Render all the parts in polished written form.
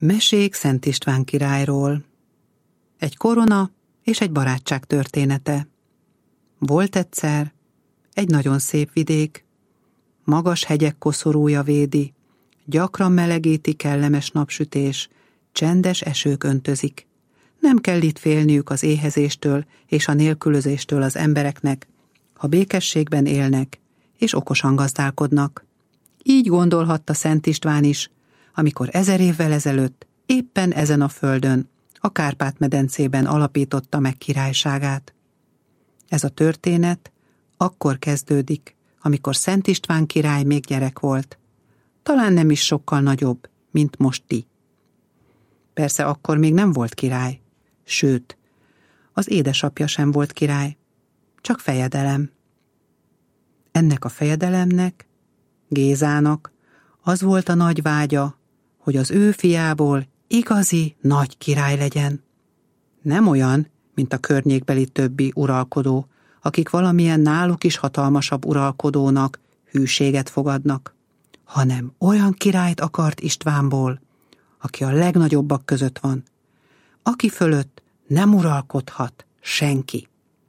Mesék Szent István királyról. Egy korona és egy barátság története. Volt egyszer egy nagyon szép vidék, magas hegyek koszorúja védi, gyakran melegíti kellemes napsütés, csendes esők öntözik. Nem kell itt félniük az éhezéstől és a nélkülözéstől az embereknek, ha békességben élnek és okosan gazdálkodnak. Így gondolhatta Szent István is, amikor 1000 évvel ezelőtt éppen ezen a földön, a Kárpát-medencében alapította meg királyságát. Ez a történet akkor kezdődik, amikor Szent István király még gyerek volt. Talán nem is sokkal nagyobb, mint most ti. Persze akkor még nem volt király, sőt, az édesapja sem volt király, csak fejedelem. Ennek a fejedelemnek, Gézának, az volt a nagy vágya, hogy az ő fiából igazi nagy király legyen. Nem olyan, mint a környékbeli többi uralkodó, akik valamilyen náluk is hatalmasabb uralkodónak hűséget fogadnak, hanem olyan királyt akart Istvánból, aki a legnagyobbak között van, aki fölött nem uralkodhat senki.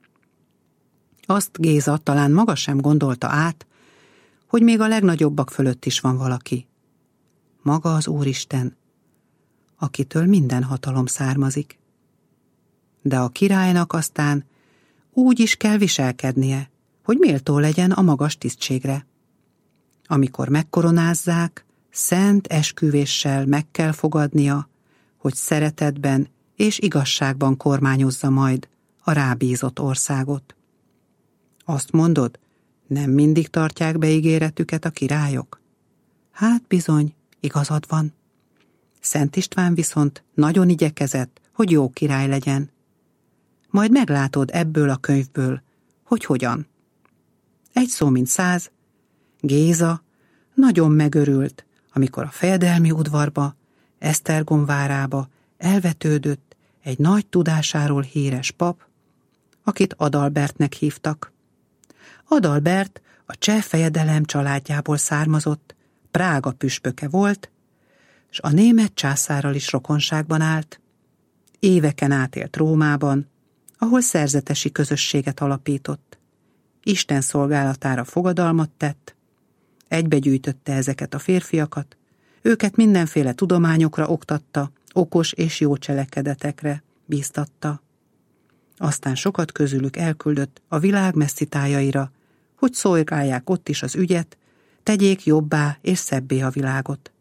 Azt Géza talán maga sem gondolta át, hogy még a legnagyobbak fölött is van valaki. Maga az Úristen, akitől minden hatalom származik. De a királynak aztán úgy is kell viselkednie, hogy méltó legyen a magas tisztségre. Amikor megkoronázzák, szent esküvéssel meg kell fogadnia, hogy szeretetben és igazságban kormányozza majd a rábízott országot. Azt mondod, nem mindig tartják be ígéretüket a királyok? Hát bizony, igazad van. Szent István viszont nagyon igyekezett, hogy jó király legyen. Majd meglátod ebből a könyvből, hogy hogyan. Egy szó mint 100, Géza nagyon megörült, amikor a fejedelmi udvarba, Esztergom várába elvetődött egy nagy tudásáról híres pap, akit Adalbertnek hívtak. Adalbert a cseh fejedelem családjából származott, Prága püspöke volt, s a német császárral is rokonságban állt. Éveken át élt Rómában, ahol szerzetesi közösséget alapított. Isten szolgálatára fogadalmat tett, egybegyűjtötte ezeket a férfiakat, őket mindenféle tudományokra oktatta, okos és jó cselekedetekre bíztatta. Aztán sokat közülük elküldött a világ messzi tájaira, hogy szolgálják ott is az ügyet, tegyék jobbá és szebbé a világot.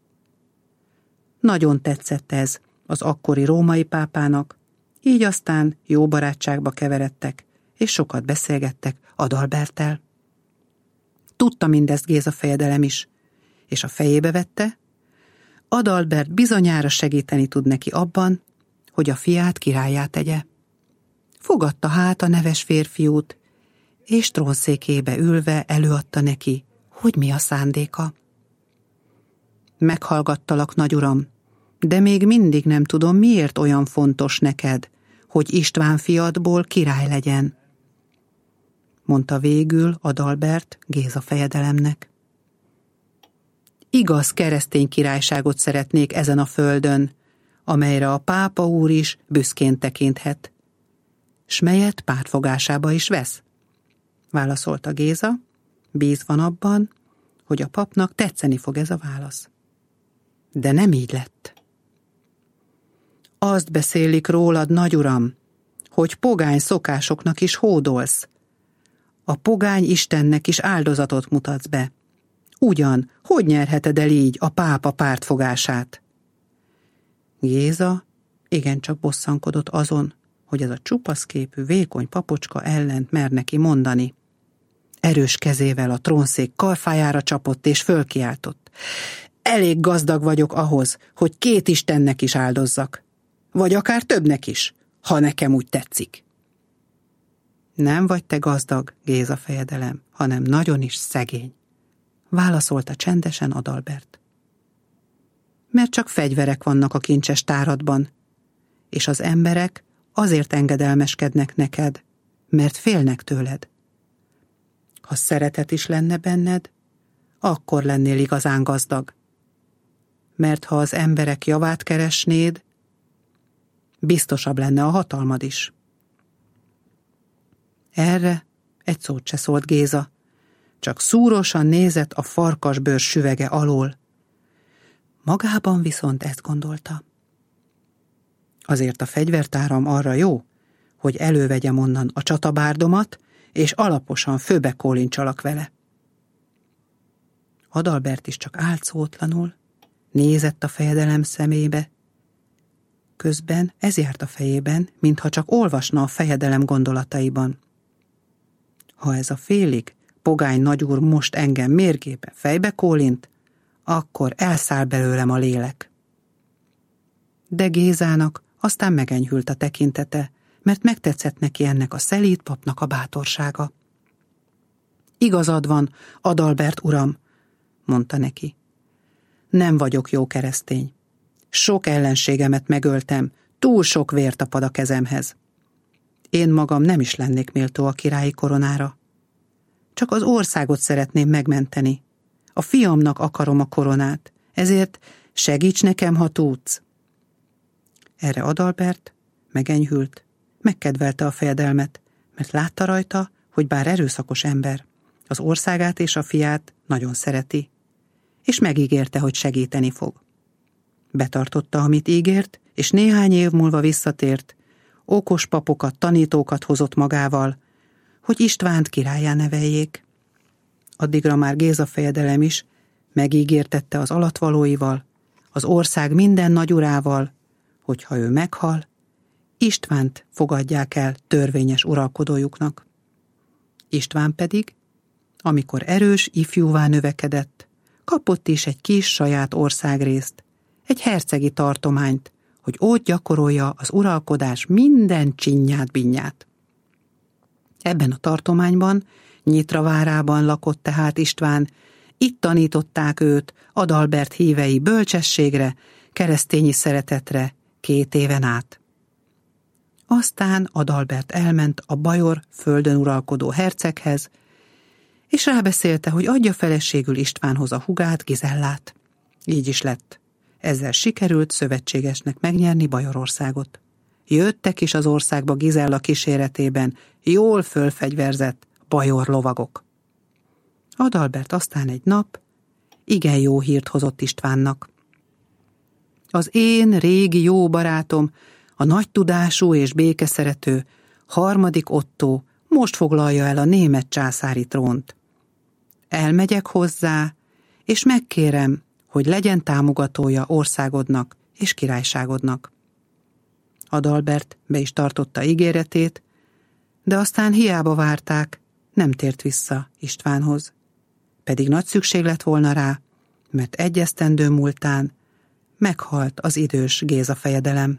Nagyon tetszett ez az akkori római pápának, így aztán jó barátságba keveredtek, és sokat beszélgettek Adalberttel. Tudta mindezt Géza fejedelem is, és a fejébe vette, Adalbert bizonyára segíteni tud neki abban, hogy a fiát királlyá tegye. Fogadta hát a neves férfiút, és trónszékébe ülve előadta neki, hogy mi a szándéka. Meghallgattalak, nagyuram, de még mindig nem tudom, miért olyan fontos neked, hogy István fiadból király legyen, mondta végül Adalbert Géza fejedelemnek. Igaz keresztény királyságot szeretnék ezen a földön, amelyre a pápa úr is büszkén tekinthet, s melyet pártfogásába is vesz, válaszolta Géza, bízva abban, hogy a papnak tetszeni fog ez a válasz. De nem így lett. Azt beszélik rólad, nagyuram, hogy pogány szokásoknak is hódolsz. A pogány istennek is áldozatot mutatsz be. Ugyan, hogy nyerheted el így a pápa pártfogását? Géza igencsak bosszankodott azon, hogy ez a csupaszképű, vékony papocska ellent mer neki mondani. Erős kezével a trónszék karfájára csapott és fölkiáltott. Elég gazdag vagyok ahhoz, hogy 2 istennek is áldozzak. Vagy akár többnek is, ha nekem úgy tetszik. Nem vagy te gazdag, Géza fejedelem, hanem nagyon is szegény, válaszolta csendesen Adalbert. Mert csak fegyverek vannak a kincses táradban, és az emberek azért engedelmeskednek neked, mert félnek tőled. Ha szeretet is lenne benned, akkor lennél igazán gazdag. mert ha az emberek javát keresnéd, biztosabb lenne a hatalmad is. Erre egy szót se szólt Géza, csak szúrósan nézett a farkasbőr süvege alól. Magában viszont ezt gondolta. Azért a fegyvertáram arra jó, hogy elővegyem onnan a csatabárdomat, és alaposan főbe kólincsalak vele. Adalbert is csak állt szótlanul, nézett a fejedelem szemébe. Közben ez járt a fejében, mintha csak olvasna a fejedelem gondolataiban. Ha ez a félig pogány nagyúr most engem mérgébe fejbe kólint, akkor elszáll belőlem a lélek. De Gézának aztán megenyhült a tekintete, mert megtetszett neki ennek a szelíd papnak a bátorsága. Igazad van, Adalbert uram, mondta neki. Nem vagyok jó keresztény. Sok ellenségemet megöltem, túl sok vér tapad a kezemhez. Én magam nem is lennék méltó a királyi koronára. Csak az országot szeretném megmenteni. A fiamnak akarom a koronát, ezért segíts nekem, ha tudsz. Erre Adalbert megenyhült, megkedvelte a fejedelmet, mert látta rajta, hogy bár erőszakos ember, az országát és a fiát nagyon szereti, és megígérte, hogy segíteni fog. Betartotta, amit ígért, és néhány év múlva visszatért, okos papokat, tanítókat hozott magával, hogy Istvánt királlyá neveljék. Addigra már Géza fejedelem is megígértette az alattvalóival, az ország minden nagyurával, hogy ha ő meghal, Istvánt fogadják el törvényes uralkodójuknak. István pedig, amikor erős ifjúvá növekedett, kapott is egy kis saját országrészt, egy hercegi tartományt, hogy ott gyakorolja az uralkodás minden csinyát-binyát. Ebben a tartományban, Nyitra várában lakott tehát István, itt tanították őt Adalbert hívei bölcsességre, keresztényi szeretetre 2 éven át. Aztán Adalbert elment a bajor földön uralkodó herceghez, és rábeszélte, hogy adja feleségül Istvánhoz a hugát, Gizellát. Így is lett. Ezzel sikerült szövetségesnek megnyerni Bajorországot. Jöttek is az országba Gizella kíséretében jól fölfegyverzett bajor lovagok. Adalbert aztán egy nap igen jó hírt hozott Istvánnak. Az én régi jó barátom, a nagy tudású és békeszerető 3. Ottó most foglalja el a német császári trónt. Elmegyek hozzá, és megkérem, hogy legyen támogatója országodnak és királyságodnak. Adalbert be is tartotta ígéretét, de aztán hiába várták, nem tért vissza Istvánhoz. Pedig nagy szükség lett volna rá, mert 1 esztendő múltán meghalt az idős Géza fejedelem.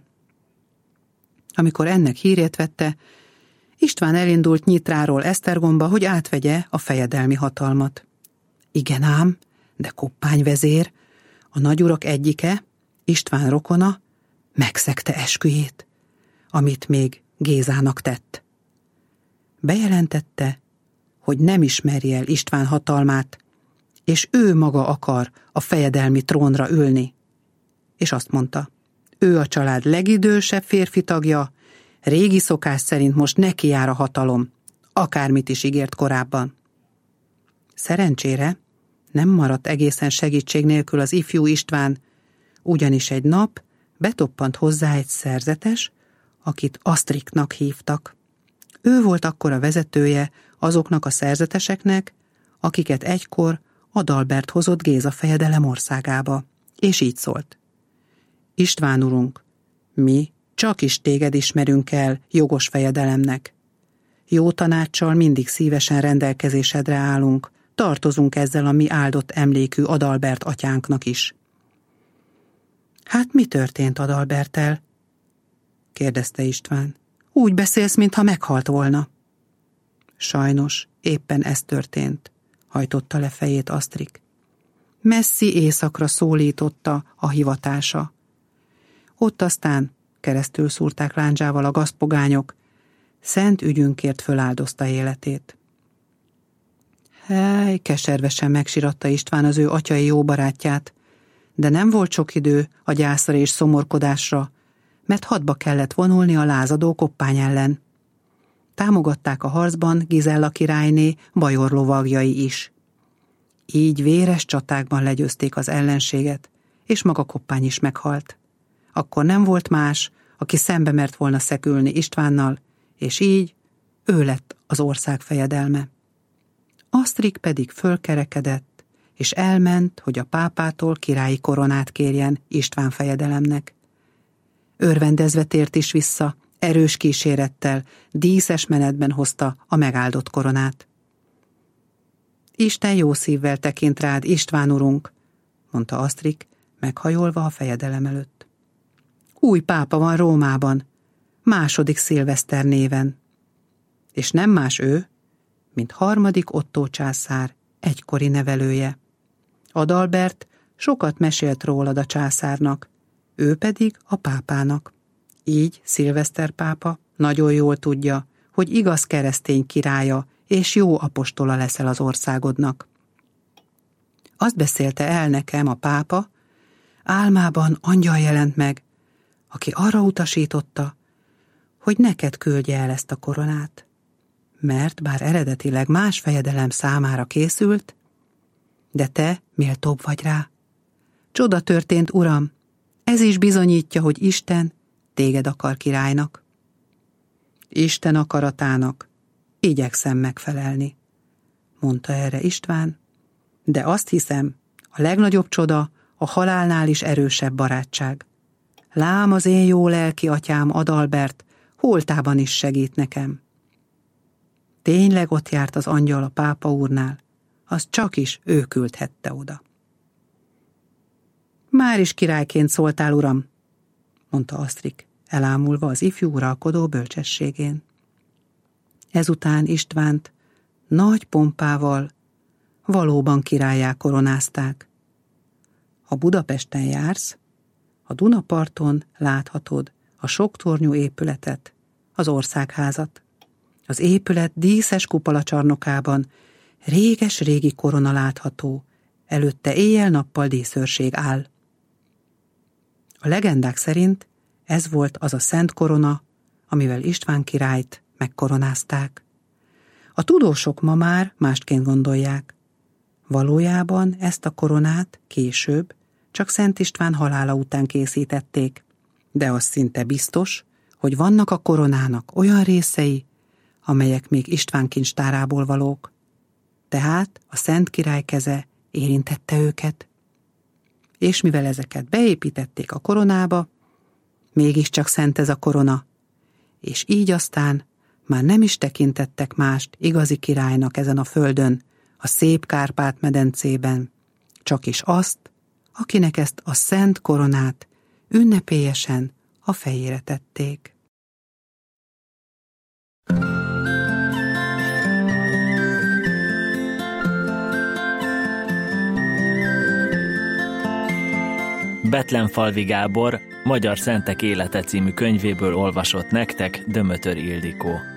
Amikor ennek hírét vette, István elindult Nyitráról Esztergomba, hogy átvegye a fejedelmi hatalmat. Igen ám, de koppányvezér, a nagyurak egyike, István rokona, megszegte esküjét, amit még Gézának tett. Bejelentette, hogy nem ismeri el István hatalmát, és ő maga akar a fejedelmi trónra ülni. És azt mondta, ő a család legidősebb férfi tagja, régi szokás szerint most neki jár a hatalom, akármit is ígért korábban. Szerencsére nem maradt egészen segítség nélkül az ifjú István, ugyanis egy nap betoppant hozzá egy szerzetes, akit Asztriknak hívtak. Ő volt akkor a vezetője azoknak a szerzeteseknek, akiket egykor Adalbert hozott Géza fejedelem országába, és így szólt. István urunk, mi csak is téged ismerünk el jogos fejedelemnek. Jó tanáccsal mindig szívesen rendelkezésedre állunk, tartozunk ezzel a mi áldott emlékű Adalbert atyánknak is. Hát mi történt Adalberttel? kérdezte István. Úgy beszélsz, mintha meghalt volna. Sajnos, éppen ez történt, hajtotta le fejét Asztrik. Messzi éjszakra szólította a hivatása. Ott aztán keresztül szúrták lándzsával a gazpogányok, szent ügyünkért föláldozta életét. Hely, keservesen megsiratta István az ő atyai jó barátját, de nem volt sok idő a gyászra és szomorkodásra, mert hadba kellett vonulni a lázadó koppány ellen. Támogatták a harcban Gizella királyné bajor lovagjai is. Így véres csatákban legyőzték az ellenséget, és maga Koppány is meghalt. Akkor nem volt más, aki szembe mert volna szekülni Istvánnal, és így ő lett az ország fejedelme. Asztrik pedig fölkerekedett, és elment, hogy a pápától királyi koronát kérjen István fejedelemnek. Örvendezve tért is vissza, erős kísérettel, díszes menetben hozta a megáldott koronát. Isten jó szívvel tekint rád, István urunk, mondta Asztrik, meghajolva a fejedelem előtt. Új pápa van Rómában, II. Szilveszter néven. És nem más ő, mint harmadik Ottó császár egykori nevelője. Adalbert sokat mesélt rólad a császárnak, ő pedig a pápának. Így Szilveszter pápa nagyon jól tudja, hogy igaz keresztény királya és jó apostola leszel az országodnak. Azt beszélte el nekem a pápa, álmában angyal jelent meg, aki arra utasította, hogy neked küldje el ezt a koronát, mert bár eredetileg más fejedelem számára készült, de te méltóbb vagy rá. Csoda történt, uram, ez is bizonyítja, hogy Isten téged akar királynak. Isten akaratának igyekszem megfelelni, mondta erre István, de azt hiszem, a legnagyobb csoda a halálnál is erősebb barátság. Lám az én jó lelki atyám Adalbert holtában is segít nekem. Tényleg ott járt az angyal a pápa úrnál, az csak is ő küldhette oda. Már is királyként szóltál, uram, mondta Asztrik, elámulva az ifjú uralkodó bölcsességén. Ezután Istvánt nagy pompával valóban királlyá koronázták. Ha Budapesten jársz, a Dunaparton láthatod a soktornyú épületet, az országházat. Az épület díszes kupolacsarnokában réges-régi korona látható, előtte éjjel-nappal díszőrség áll. A legendák szerint ez volt az a szent korona, amivel István királyt megkoronázták. A tudósok ma már másként gondolják. Valójában ezt a koronát később csak Szent István halála után készítették, de az szinte biztos, hogy vannak a koronának olyan részei, amelyek még István kincstárából valók. Tehát a Szent Király keze érintette őket. És mivel ezeket beépítették a koronába, mégiscsak szent ez a korona, és így aztán már nem is tekintettek mást igazi királynak ezen a földön, a szép Kárpát-medencében, csak is azt, akinek ezt a szent koronát ünnepélyesen a fejére tették. Betlenfalvi Gábor Magyar Szentek élete című könyvéből olvasott nektek Dömötör Ildikó.